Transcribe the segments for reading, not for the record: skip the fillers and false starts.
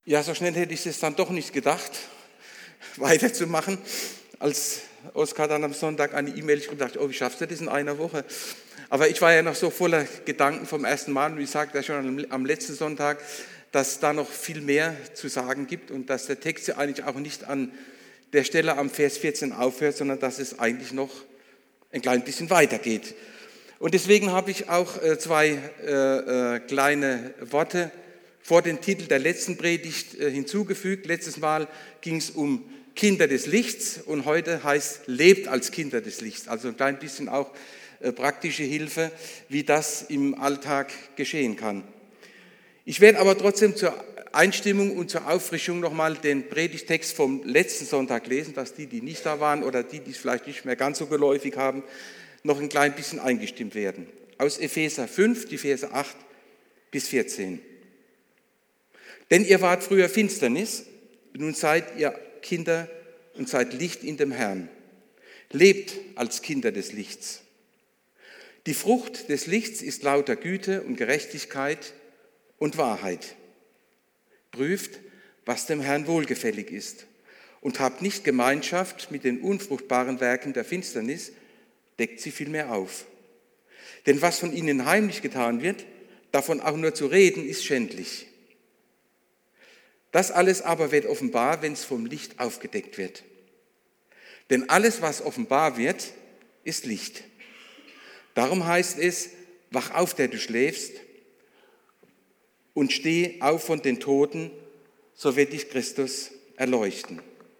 Ja, so schnell hätte ich es dann doch nicht gedacht, weiterzumachen. Als Oskar dann am Sonntag eine E-Mail schrieb, dachte ich, wie schaffst du das in einer Woche? Aber ich war ja noch so voller Gedanken vom ersten Mal und ich sagte ja schon am letzten Sonntag, dass da noch viel mehr zu sagen gibt und dass der Text ja eigentlich auch nicht an der Stelle am Vers 14 aufhört, sondern dass es eigentlich noch ein klein bisschen weitergeht. Und deswegen habe ich auch zwei kleine Worte vor den Titel der letzten Predigt hinzugefügt. Letztes Mal ging es um Kinder des Lichts und heute heißt lebt als Kinder des Lichts. Also ein klein bisschen auch praktische Hilfe, wie das im Alltag geschehen kann. Ich werde aber trotzdem zur Einstimmung und zur Auffrischung nochmal den Predigtext vom letzten Sonntag lesen, dass die nicht da waren oder die es vielleicht nicht mehr ganz so geläufig haben, noch ein klein bisschen eingestimmt werden. Aus Epheser 5, die Verse 8 bis 14. Denn ihr wart früher Finsternis, nun seid ihr Kinder und seid Licht in dem Herrn. Lebt als Kinder des Lichts. Die Frucht des Lichts ist lauter Güte und Gerechtigkeit und Wahrheit. Prüft, was dem Herrn wohlgefällig ist und habt nicht Gemeinschaft mit den unfruchtbaren Werken der Finsternis, deckt sie vielmehr auf. Denn was von ihnen heimlich getan wird, davon auch nur zu reden, ist schändlich. Das alles aber wird offenbar, wenn es vom Licht aufgedeckt wird. Denn alles, was offenbar wird, ist Licht. Darum heißt es, wach auf, der du schläfst, und steh auf von den Toten, so wird dich Christus erleuchten.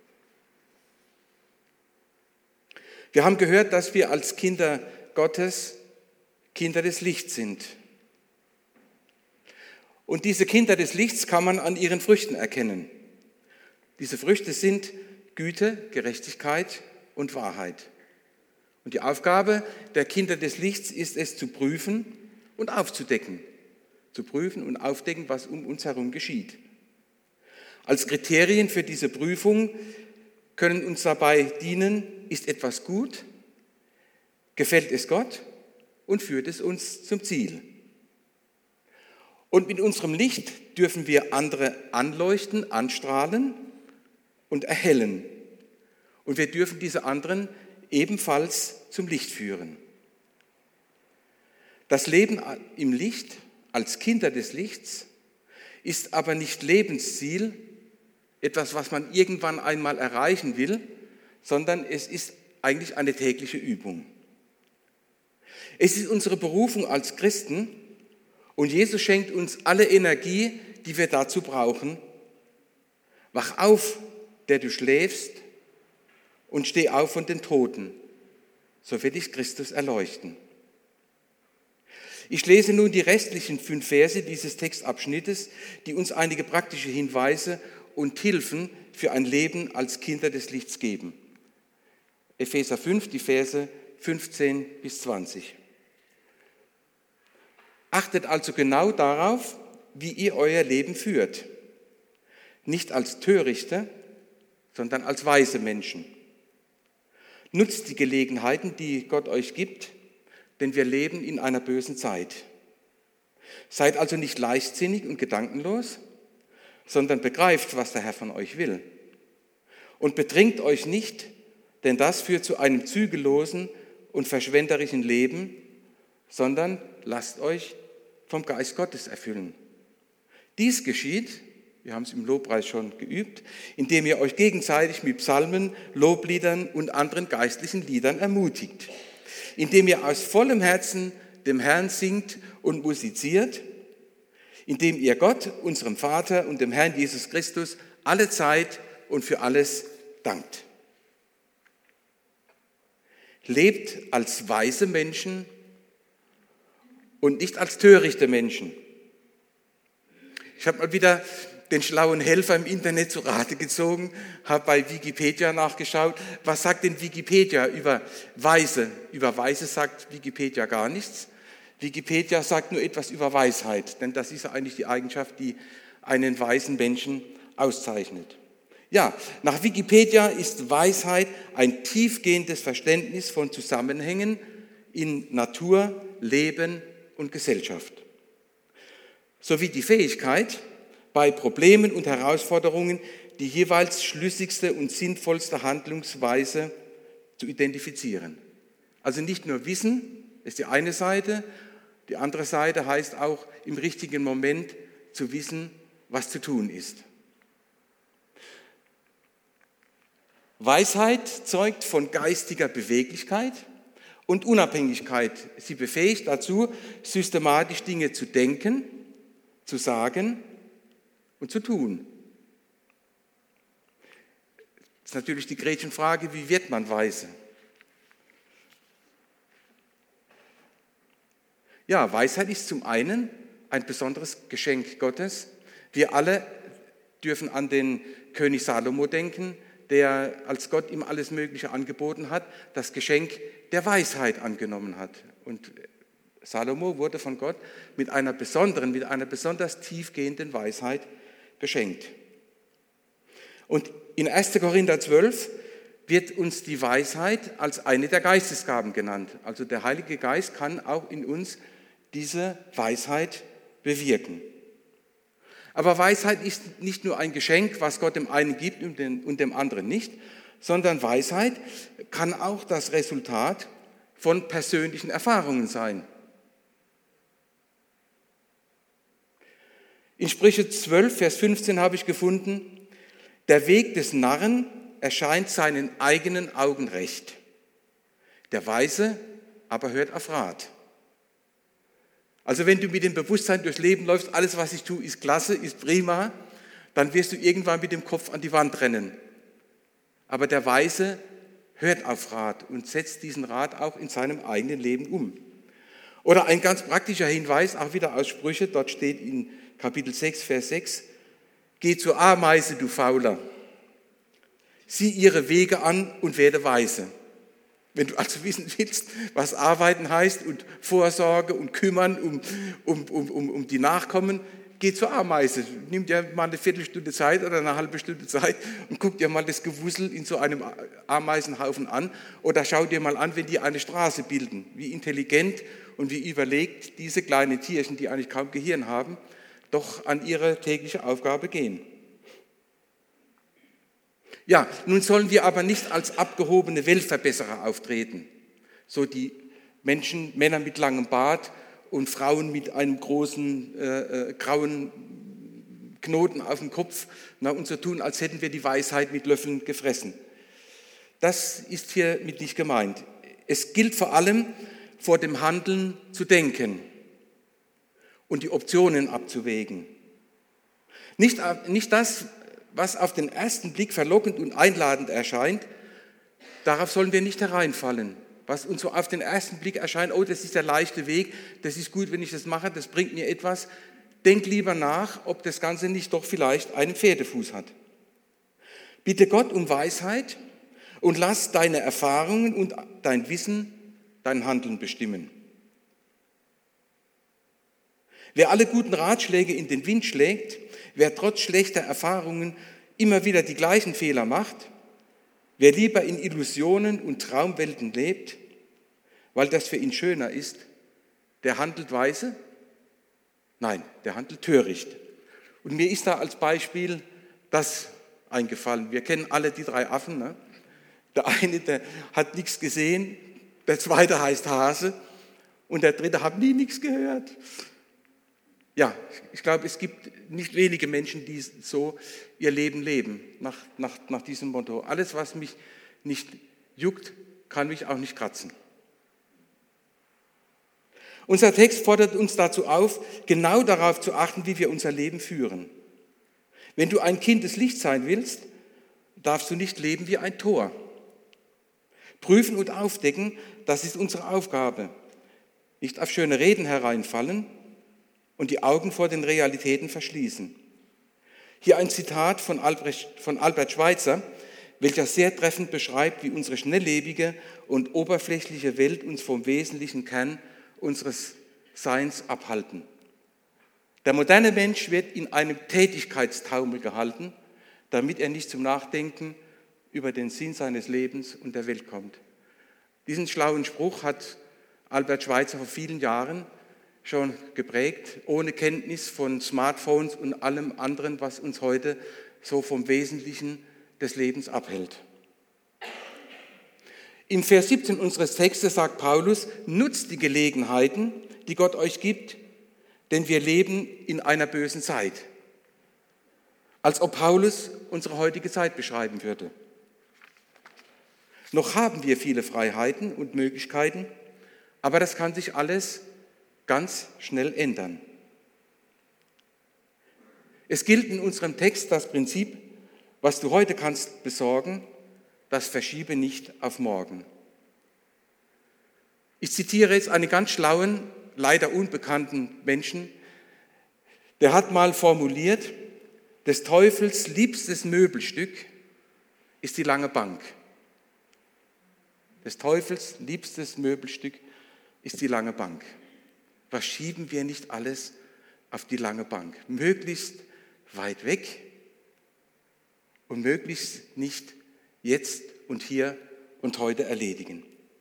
Wir haben gehört, dass wir als Kinder Gottes Kinder des Lichts sind. Und diese Kinder des Lichts kann man an ihren Früchten erkennen. Diese Früchte sind Güte, Gerechtigkeit und Wahrheit. Und die Aufgabe der Kinder des Lichts ist es, zu prüfen und aufzudecken. Zu prüfen und aufdecken, was um uns herum geschieht. Als Kriterien für diese Prüfung können uns dabei dienen, ist etwas gut, gefällt es Gott und führt es uns zum Ziel. Und mit unserem Licht dürfen wir andere anleuchten, anstrahlen und erhellen. Und wir dürfen diese anderen ebenfalls zum Licht führen. Das Leben im Licht, als Kinder des Lichts, ist aber nicht Lebensziel, etwas, was man irgendwann einmal erreichen will, sondern es ist eigentlich eine tägliche Übung. Es ist unsere Berufung als Christen und Jesus schenkt uns alle Energie, die wir dazu brauchen. Wach auf, der du schläfst, und steh auf von den Toten, so wird dich Christus erleuchten. Ich lese nun die restlichen 5 Verse dieses Textabschnittes, die uns einige praktische Hinweise und Hilfen für ein Leben als Kinder des Lichts geben. Epheser 5, die Verse 15 bis 20. Achtet also genau darauf, wie ihr euer Leben führt. Nicht als Törichte, sondern als weise Menschen. Nutzt die Gelegenheiten, die Gott euch gibt, denn wir leben in einer bösen Zeit. Seid also nicht leichtsinnig und gedankenlos, sondern begreift, was der Herr von euch will. Und betrinkt euch nicht, denn das führt zu einem zügellosen und verschwenderischen Leben, sondern lasst euch vom Geist Gottes erfüllen. Dies geschieht, wir haben es im Lobpreis schon geübt, indem ihr euch gegenseitig mit Psalmen, Lobliedern und anderen geistlichen Liedern ermutigt, indem ihr aus vollem Herzen dem Herrn singt und musiziert, indem ihr Gott, unserem Vater und dem Herrn Jesus Christus alle Zeit und für alles dankt. Lebt als weise Menschen und nicht als törichte Menschen. Ich habe mal wieder den schlauen Helfer im Internet zu Rate gezogen, habe bei Wikipedia nachgeschaut, was sagt denn Wikipedia über Weise? Über Weise sagt Wikipedia gar nichts. Wikipedia sagt nur etwas über Weisheit, denn das ist ja eigentlich die Eigenschaft, die einen weisen Menschen auszeichnet. Ja, nach Wikipedia ist Weisheit ein tiefgehendes Verständnis von Zusammenhängen in Natur, Leben und Gesellschaft, sowie die Fähigkeit, bei Problemen und Herausforderungen die jeweils schlüssigste und sinnvollste Handlungsweise zu identifizieren. Also nicht nur Wissen ist die eine Seite, die andere Seite heißt auch im richtigen Moment zu wissen, was zu tun ist. Weisheit zeugt von geistiger Beweglichkeit und Unabhängigkeit. Sie befähigt dazu, systematisch Dinge zu denken, zu sagen und zu tun. Das ist natürlich die Gretchenfrage, wie wird man weise? Ja, Weisheit ist zum einen ein besonderes Geschenk Gottes. Wir alle dürfen an den König Salomo denken, der, als Gott ihm alles Mögliche angeboten hat, das Geschenk der Weisheit angenommen hat. Und Salomo wurde von Gott mit einer besonders tiefgehenden Weisheit beschenkt. Und in 1. Korinther 12 wird uns die Weisheit als eine der Geistesgaben genannt. Also der Heilige Geist kann auch in uns diese Weisheit bewirken. Aber Weisheit ist nicht nur ein Geschenk, was Gott dem einen gibt und dem anderen nicht, sondern Weisheit kann auch das Resultat von persönlichen Erfahrungen sein. In Sprüche 12, Vers 15 habe ich gefunden, der Weg des Narren erscheint seinen eigenen Augen recht. Der Weise aber hört auf Rat. Also wenn du mit dem Bewusstsein durchs Leben läufst, alles was ich tue ist klasse, ist prima, dann wirst du irgendwann mit dem Kopf an die Wand rennen. Aber der Weise hört auf Rat und setzt diesen Rat auch in seinem eigenen Leben um. Oder ein ganz praktischer Hinweis, auch wieder aus Sprüche, dort steht in Kapitel 6, Vers 6, geh zur Ameise, du Fauler, sieh ihre Wege an und werde weise. Wenn du also wissen willst, was Arbeiten heißt und Vorsorge und kümmern um die Nachkommen, geh zur Ameise. Nimm dir mal eine Viertelstunde Zeit oder eine halbe Stunde Zeit und guck dir mal das Gewusel in so einem Ameisenhaufen an oder schau dir mal an, wenn die eine Straße bilden, wie intelligent und wie überlegt diese kleinen Tierchen, die eigentlich kaum Gehirn haben, doch an ihre tägliche Aufgabe gehen. Ja, nun sollen wir aber nicht als abgehobene Weltverbesserer auftreten. So die Menschen, Männer mit langem Bart und Frauen mit einem großen grauen Knoten auf dem Kopf und so tun, als hätten wir die Weisheit mit Löffeln gefressen. Das ist hiermit nicht gemeint. Es gilt vor allem, vor dem Handeln zu denken und die Optionen abzuwägen. Nicht das, was auf den ersten Blick verlockend und einladend erscheint, darauf sollen wir nicht hereinfallen. Was uns so auf den ersten Blick erscheint, oh, das ist der leichte Weg, das ist gut, wenn ich das mache, das bringt mir etwas. Denk lieber nach, ob das Ganze nicht doch vielleicht einen Pferdefuß hat. Bitte Gott um Weisheit und lass deine Erfahrungen und dein Wissen dein Handeln bestimmen. Wer alle guten Ratschläge in den Wind schlägt, wer trotz schlechter Erfahrungen immer wieder die gleichen Fehler macht, wer lieber in Illusionen und Traumwelten lebt, weil das für ihn schöner ist, der handelt weise? Nein, der handelt töricht. Und mir ist da als Beispiel das eingefallen. Wir kennen alle die drei Affen. Ne? Der eine, der hat nichts gesehen, der zweite heißt Hase und der dritte hat nie nichts gehört. Ja, ich glaube, es gibt nicht wenige Menschen, die so ihr Leben leben, nach diesem Motto. Alles, was mich nicht juckt, kann mich auch nicht kratzen. Unser Text fordert uns dazu auf, genau darauf zu achten, wie wir unser Leben führen. Wenn du ein Kind des Lichts sein willst, darfst du nicht leben wie ein Tor. Prüfen und aufdecken, das ist unsere Aufgabe. Nicht auf schöne Reden hereinfallen und die Augen vor den Realitäten verschließen. Hier ein Zitat von Albert Schweitzer, welcher sehr treffend beschreibt, wie unsere schnelllebige und oberflächliche Welt uns vom wesentlichen Kern unseres Seins abhalten. Der moderne Mensch wird in einem Tätigkeitstaumel gehalten, damit er nicht zum Nachdenken über den Sinn seines Lebens und der Welt kommt. Diesen schlauen Spruch hat Albert Schweitzer vor vielen Jahren schon geprägt, ohne Kenntnis von Smartphones und allem anderen, was uns heute so vom Wesentlichen des Lebens abhält. Im Vers 17 unseres Textes sagt Paulus, nutzt die Gelegenheiten, die Gott euch gibt, denn wir leben in einer bösen Zeit. Als ob Paulus unsere heutige Zeit beschreiben würde. Noch haben wir viele Freiheiten und Möglichkeiten, aber das kann sich alles ganz schnell ändern. Es gilt in unserem Text das Prinzip, was du heute kannst besorgen, das verschiebe nicht auf morgen. Ich zitiere jetzt einen ganz schlauen, leider unbekannten Menschen, der hat mal formuliert, des Teufels liebstes Möbelstück ist die lange Bank. Des Teufels liebstes Möbelstück ist die lange Bank. Was schieben wir nicht alles auf die lange Bank? Möglichst weit weg und möglichst nicht jetzt und hier und heute erledigen.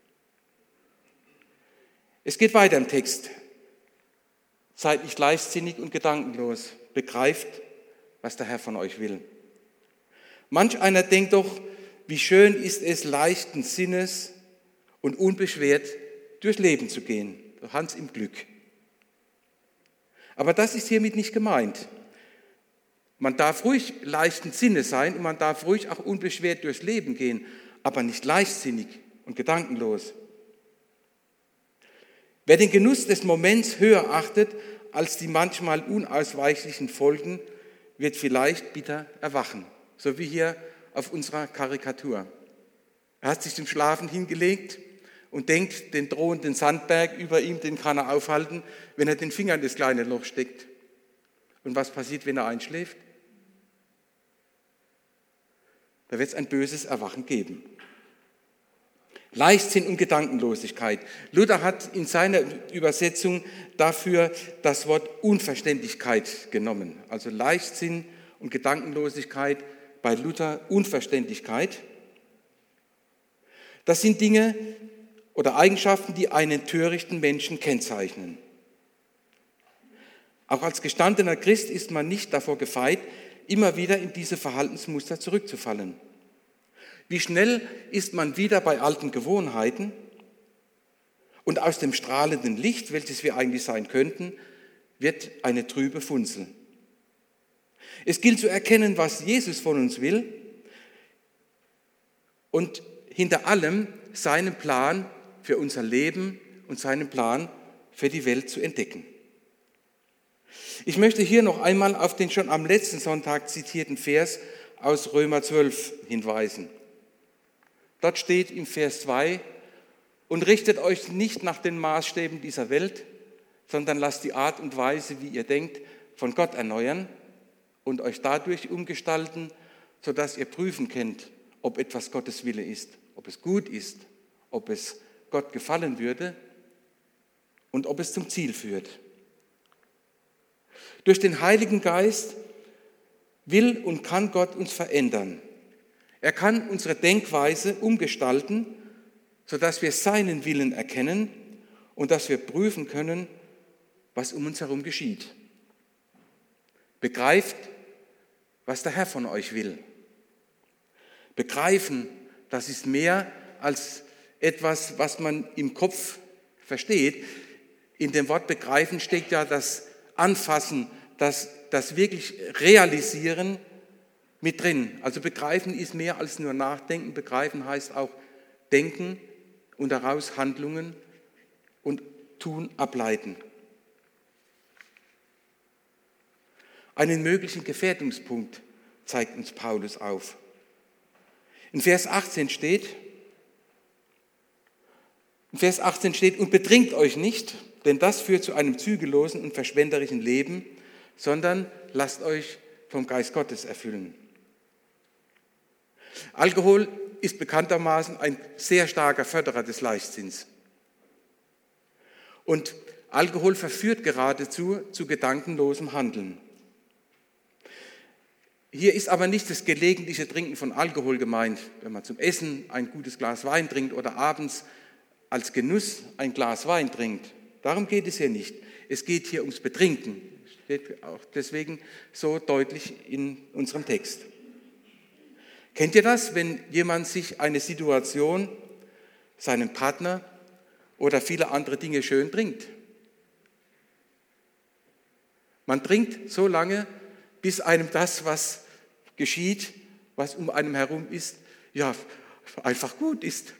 Es geht weiter im Text. Seid nicht leichtsinnig und gedankenlos. Begreift, was der Herr von euch will. Manch einer denkt doch, wie schön ist es, leichten Sinnes und unbeschwert durchs Leben zu gehen. Hans im Glück. Aber das ist hiermit nicht gemeint. Man darf ruhig leichten Sinnes sein und man darf ruhig auch unbeschwert durchs Leben gehen, aber nicht leichtsinnig und gedankenlos. Wer den Genuss des Moments höher achtet als die manchmal unausweichlichen Folgen, wird vielleicht bitter erwachen, so wie hier auf unserer Karikatur. Er hat sich zum Schlafen hingelegt und denkt, den drohenden Sandberg über ihm, den kann er aufhalten, wenn er den Finger in das kleine Loch steckt. Und was passiert, wenn er einschläft? Da wird es ein böses Erwachen geben. Leichtsinn und Gedankenlosigkeit. Luther hat in seiner Übersetzung dafür das Wort Unverständlichkeit genommen. Also Leichtsinn und Gedankenlosigkeit, bei Luther Unverständlichkeit. Das sind Dinge oder Eigenschaften, die einen törichten Menschen kennzeichnen. Auch als gestandener Christ ist man nicht davor gefeit, immer wieder in diese Verhaltensmuster zurückzufallen. Wie schnell ist man wieder bei alten Gewohnheiten und aus dem strahlenden Licht, welches wir eigentlich sein könnten, wird eine trübe Funzel. Es gilt zu erkennen, was Jesus von uns will und hinter allem seinen Plan für unser Leben und seinen Plan für die Welt zu entdecken. Ich möchte hier noch einmal auf den schon am letzten Sonntag zitierten Vers aus Römer 12 hinweisen. Dort steht im Vers 2, und richtet euch nicht nach den Maßstäben dieser Welt, sondern lasst die Art und Weise, wie ihr denkt, von Gott erneuern und euch dadurch umgestalten, sodass ihr prüfen könnt, ob etwas Gottes Wille ist, ob es gut ist, ob es Gott gefallen würde und ob es zum Ziel führt. Durch den Heiligen Geist will und kann Gott uns verändern. Er kann unsere Denkweise umgestalten, sodass wir seinen Willen erkennen und dass wir prüfen können, was um uns herum geschieht. Begreift, was der Herr von euch will. Begreifen, das ist mehr als etwas, was man im Kopf versteht. In dem Wort begreifen steckt ja das Anfassen, das wirklich Realisieren mit drin. Also begreifen ist mehr als nur nachdenken. Begreifen heißt auch denken und daraus Handlungen und Tun ableiten. Einen möglichen Gefährdungspunkt zeigt uns Paulus auf. In Vers 18 steht, und bedrängt euch nicht, denn das führt zu einem zügellosen und verschwenderischen Leben, sondern lasst euch vom Geist Gottes erfüllen. Alkohol ist bekanntermaßen ein sehr starker Förderer des Leichtsinns. Und Alkohol verführt geradezu zu gedankenlosem Handeln. Hier ist aber nicht das gelegentliche Trinken von Alkohol gemeint, wenn man zum Essen ein gutes Glas Wein trinkt oder abends als Genuss ein Glas Wein trinkt. Darum geht es hier nicht. Es geht hier ums Betrinken. Steht auch deswegen so deutlich in unserem Text. Kennt ihr das, wenn jemand sich eine Situation, seinen Partner oder viele andere Dinge schön trinkt? Man trinkt so lange, bis einem das, was geschieht, was um einem herum ist, ja, einfach gut ist.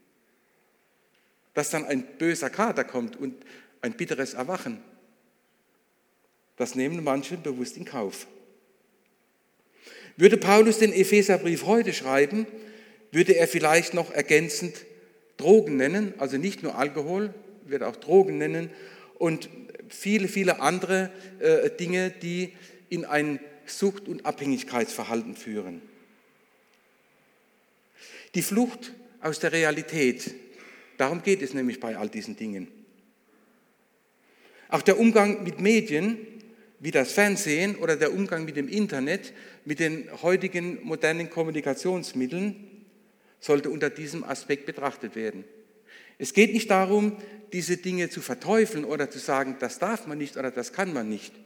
Dass dann ein böser Kater kommt und ein bitteres Erwachen, das nehmen manche bewusst in Kauf. Würde Paulus den Epheserbrief heute schreiben, würde er vielleicht noch ergänzend Drogen nennen, also nicht nur Alkohol, würde auch Drogen nennen und viele, viele andere Dinge, die in ein Sucht- und Abhängigkeitsverhalten führen. Die Flucht aus der Realität, darum geht es nämlich bei all diesen Dingen. Auch der Umgang mit Medien, wie das Fernsehen oder der Umgang mit dem Internet, mit den heutigen modernen Kommunikationsmitteln, sollte unter diesem Aspekt betrachtet werden. Es geht nicht darum, diese Dinge zu verteufeln oder zu sagen, das darf man nicht oder das kann man nicht.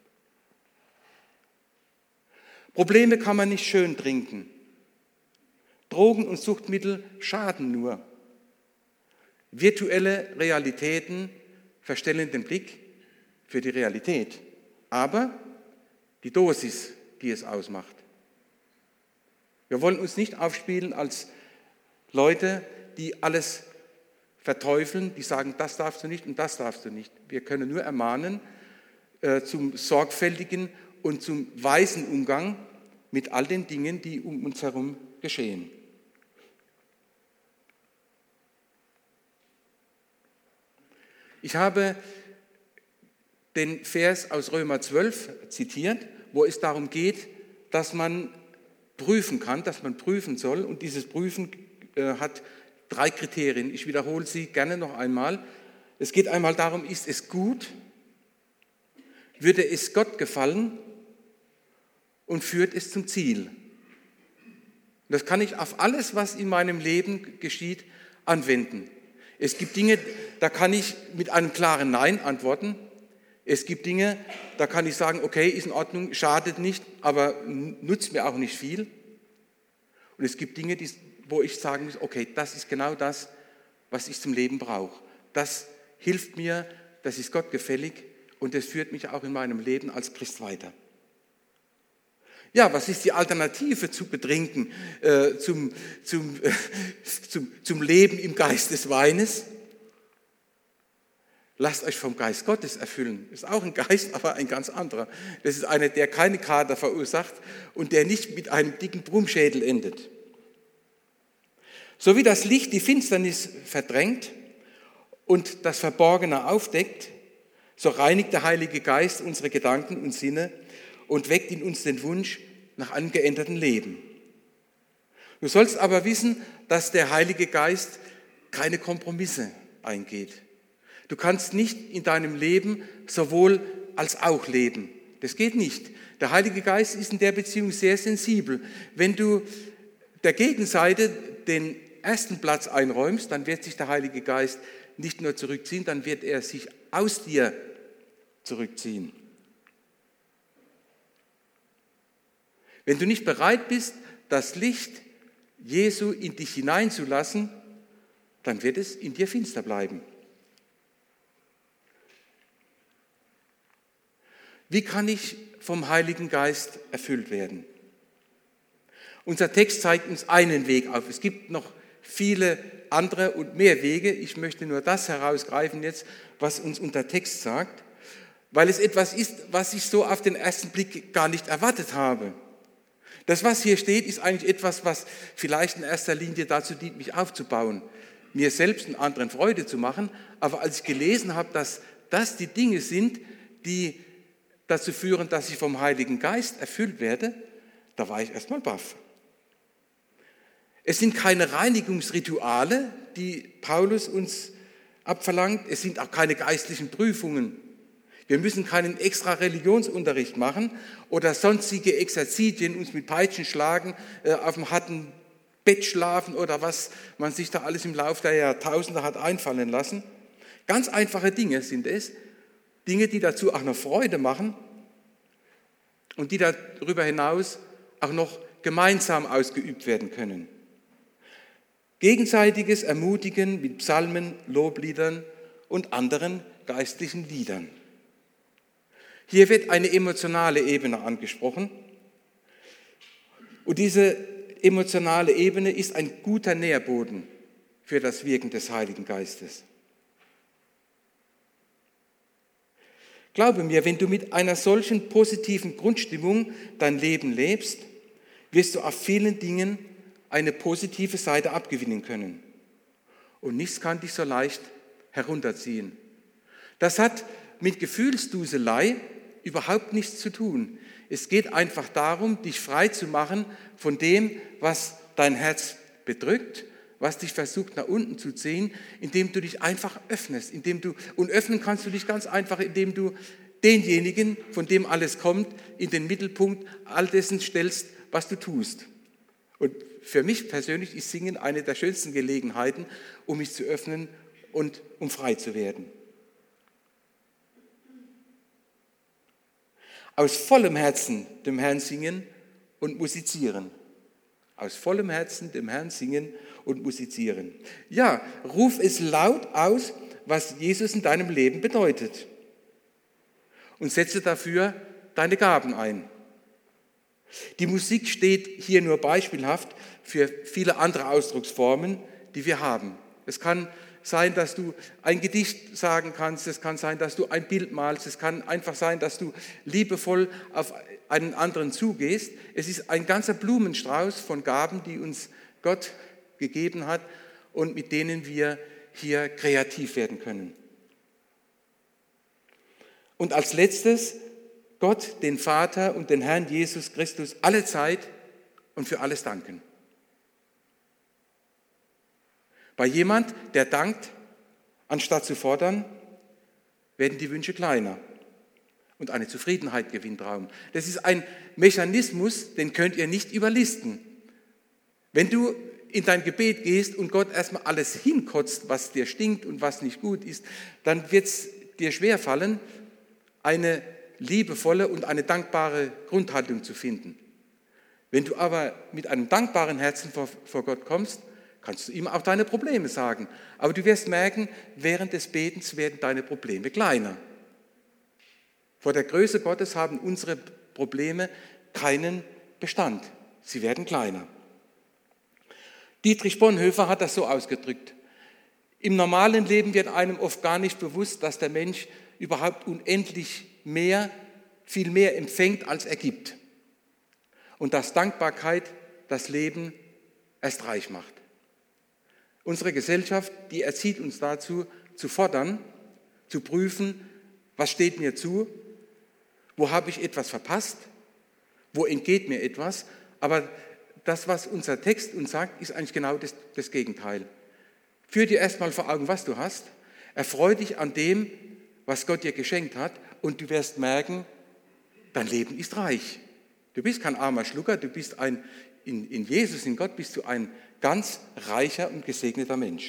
Probleme kann man nicht schön trinken. Drogen und Suchtmittel schaden nur. Virtuelle Realitäten verstellen den Blick für die Realität, aber die Dosis, die es ausmacht. Wir wollen uns nicht aufspielen als Leute, die alles verteufeln, die sagen, das darfst du nicht und das darfst du nicht. Wir können nur ermahnen zum sorgfältigen und zum weisen Umgang mit all den Dingen, die um uns herum geschehen. Ich habe den Vers aus Römer 12 zitiert, wo es darum geht, dass man prüfen kann, dass man prüfen soll. Und dieses Prüfen hat 3 Kriterien. Ich wiederhole sie gerne noch einmal. Es geht einmal darum, ist es gut? Würde es Gott gefallen? Und führt es zum Ziel? Das kann ich auf alles, was in meinem Leben geschieht, anwenden. Es gibt Dinge, da kann ich mit einem klaren Nein antworten. Es gibt Dinge, da kann ich sagen, okay, ist in Ordnung, schadet nicht, aber nutzt mir auch nicht viel. Und es gibt Dinge, wo ich sagen muss, okay, das ist genau das, was ich zum Leben brauche. Das hilft mir, das ist Gott gefällig und das führt mich auch in meinem Leben als Christ weiter. Ja, was ist die Alternative zu Betrinken, zum Leben im Geist des Weines? Lasst euch vom Geist Gottes erfüllen. Das ist auch ein Geist, aber ein ganz anderer. Das ist einer, der keine Kater verursacht und der nicht mit einem dicken Brummschädel endet. So wie das Licht die Finsternis verdrängt und das Verborgene aufdeckt, so reinigt der Heilige Geist unsere Gedanken und Sinne und weckt in uns den Wunsch nach einem geänderten Leben. Du sollst aber wissen, dass der Heilige Geist keine Kompromisse eingeht. Du kannst nicht in deinem Leben sowohl als auch leben. Das geht nicht. Der Heilige Geist ist in der Beziehung sehr sensibel. Wenn du der Gegenseite den ersten Platz einräumst, dann wird sich der Heilige Geist nicht nur zurückziehen, dann wird er sich aus dir zurückziehen. Wenn du nicht bereit bist, das Licht Jesu in dich hineinzulassen, dann wird es in dir finster bleiben. Wie kann ich vom Heiligen Geist erfüllt werden? Unser Text zeigt uns einen Weg auf. Es gibt noch viele andere und mehr Wege. Ich möchte nur das herausgreifen jetzt, was uns unser Text sagt, weil es etwas ist, was ich so auf den ersten Blick gar nicht erwartet habe. Das, was hier steht, ist eigentlich etwas, was vielleicht in erster Linie dazu dient, mich aufzubauen, mir selbst und anderen Freude zu machen. Aber als ich gelesen habe, dass das die Dinge sind, die dazu führen, dass ich vom Heiligen Geist erfüllt werde, da war ich erstmal baff. Es sind keine Reinigungsrituale, die Paulus uns abverlangt. Es sind auch keine geistlichen Prüfungen. Wir müssen keinen extra Religionsunterricht machen oder sonstige Exerzitien, uns mit Peitschen schlagen, auf dem harten Bett schlafen oder was man sich da alles im Laufe der Jahrtausende hat einfallen lassen. Ganz einfache Dinge sind es. Dinge, die dazu auch noch Freude machen und die darüber hinaus auch noch gemeinsam ausgeübt werden können. Gegenseitiges Ermutigen mit Psalmen, Lobliedern und anderen geistlichen Liedern. Hier wird eine emotionale Ebene angesprochen. Und diese emotionale Ebene ist ein guter Nährboden für das Wirken des Heiligen Geistes. Glaube mir, wenn du mit einer solchen positiven Grundstimmung dein Leben lebst, wirst du auf vielen Dingen eine positive Seite abgewinnen können. Und nichts kann dich so leicht herunterziehen. Das hat mit Gefühlsduselei überhaupt nichts zu tun. Es geht einfach darum, dich frei zu machen von dem, was dein Herz bedrückt, was dich versucht nach unten zu ziehen, indem du dich einfach öffnest. Und öffnen kannst du dich ganz einfach, indem du denjenigen, von dem alles kommt, in den Mittelpunkt all dessen stellst, was du tust. Und für mich persönlich ist Singen eine der schönsten Gelegenheiten, um mich zu öffnen und um frei zu werden. Aus vollem Herzen dem Herrn singen und musizieren. Aus vollem Herzen dem Herrn singen und musizieren. Ja, ruf es laut aus, was Jesus in deinem Leben bedeutet. Und setze dafür deine Gaben ein. Die Musik steht hier nur beispielhaft für viele andere Ausdrucksformen, die wir haben. Es kann sein, dass du ein Gedicht sagen kannst, es kann sein, dass du ein Bild malst, es kann einfach sein, dass du liebevoll auf einen anderen zugehst. Es ist ein ganzer Blumenstrauß von Gaben, die uns Gott gegeben hat und mit denen wir hier kreativ werden können. Und als letztes Gott, den Vater und den Herrn Jesus Christus alle Zeit und für alles danken. Bei jemand, der dankt, anstatt zu fordern, werden die Wünsche kleiner und eine Zufriedenheit gewinnt Raum. Das ist ein Mechanismus, den könnt ihr nicht überlisten. Wenn du in dein Gebet gehst und Gott erstmal alles hinkotzt, was dir stinkt und was nicht gut ist, dann wird es dir schwerfallen, eine liebevolle und eine dankbare Grundhaltung zu finden. Wenn du aber mit einem dankbaren Herzen vor Gott kommst, kannst du ihm auch deine Probleme sagen. Aber du wirst merken, während des Betens werden deine Probleme kleiner. Vor der Größe Gottes haben unsere Probleme keinen Bestand. Sie werden kleiner. Dietrich Bonhoeffer hat das so ausgedrückt. Im normalen Leben wird einem oft gar nicht bewusst, dass der Mensch überhaupt unendlich viel mehr empfängt, als er gibt. Und dass Dankbarkeit das Leben erst reich macht. Unsere Gesellschaft, die erzieht uns dazu, zu fordern, zu prüfen, was steht mir zu, wo habe ich etwas verpasst, wo entgeht mir etwas. Aber das, was unser Text uns sagt, ist eigentlich genau das Gegenteil. Führ dir erstmal vor Augen, was du hast, erfreu dich an dem, was Gott dir geschenkt hat, und du wirst merken, dein Leben ist reich. Du bist kein armer Schlucker, du bist in Jesus, in Gott bist du ein ganz reicher und gesegneter Mensch.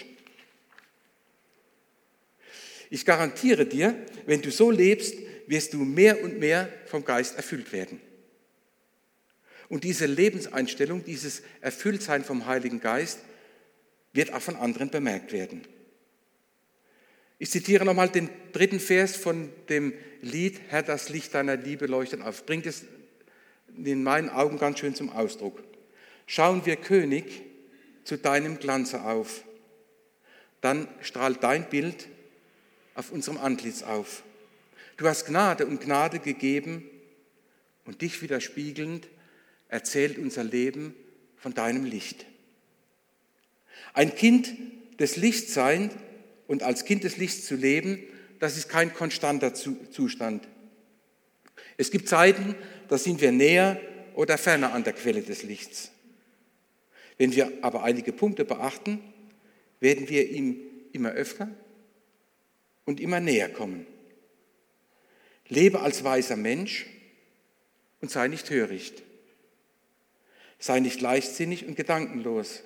Ich garantiere dir, wenn du so lebst, wirst du mehr und mehr vom Geist erfüllt werden. Und diese Lebenseinstellung, dieses Erfülltsein vom Heiligen Geist, wird auch von anderen bemerkt werden. Ich zitiere nochmal den 3. Vers von dem Lied Herr, das Licht deiner Liebe leuchtet auf. Bringt es in meinen Augen ganz schön zum Ausdruck. Schauen wir, König, zu deinem Glanze auf, dann strahlt dein Bild auf unserem Antlitz auf. Du hast Gnade und Gnade gegeben und dich widerspiegelnd erzählt unser Leben von deinem Licht. Ein Kind des Lichts sein und als Kind des Lichts zu leben, das ist kein konstanter Zustand. Es gibt Zeiten, da sind wir näher oder ferner an der Quelle des Lichts. Wenn wir aber einige Punkte beachten, werden wir ihm immer öfter und immer näher kommen. Lebe als weiser Mensch und sei nicht töricht. Sei nicht leichtsinnig und gedankenlos.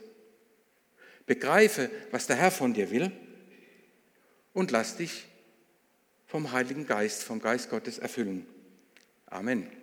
Begreife, was der Herr von dir will und lass dich vom Heiligen Geist, vom Geist Gottes erfüllen. Amen.